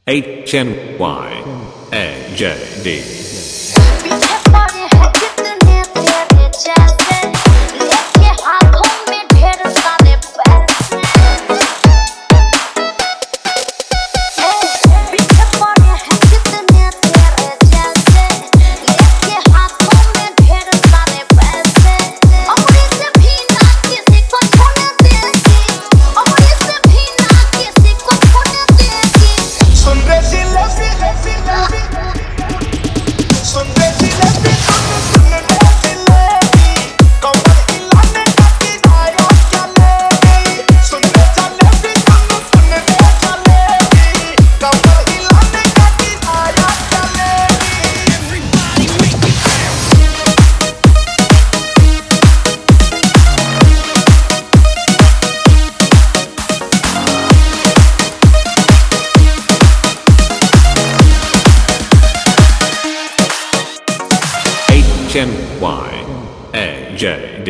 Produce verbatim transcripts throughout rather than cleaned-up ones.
H N Y A J D पीछे पड़े हैं कितने तेरे जैसे, लेके हाथों में ढेर सारे पैसे। पीछे पड़े हैं कितने तेरे जैसे, लेके हाथों में ढेर सारे पैसे। उंगली से भी ना किसी को छूने देगी, उंगली से भी ना किसी को छूने देगी। सुन रे जिलेबी जिलेबी सुन रे जिलेबी सुन सुन रे जिलेबी कमर हिलाने का किराया क्या लेगी। सुन रे जलेबी सुन सुन रे जलेबी कमर हिलाने का किराया क्या लेगी। H N Y A J D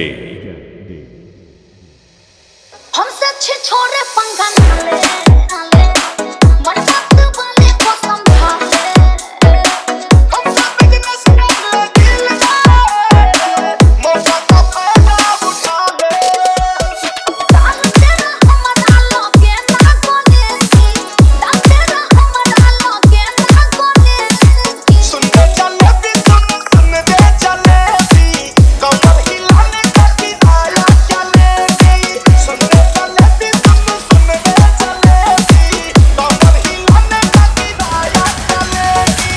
हमसे अच्छे छोरे पंगा न ले, मर्दात वाले को समझा ले। हमसे बिजनेस कर ले दिल का मौका का फायदा उठा ले। दाल तेरा हमारा लोगे ना कोनेगी, दाल तेरा हमारा लोगे ना कोनेगी। सुन रे जलेबी सुन सुन रे जलेबी कमर हिलाने का किराया क्या लेगी। सुन रे जलेबी सुन सुन रे जलेबी कमर हिलाने का किराया क्या लेगी।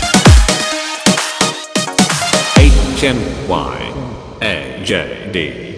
H N Y A J D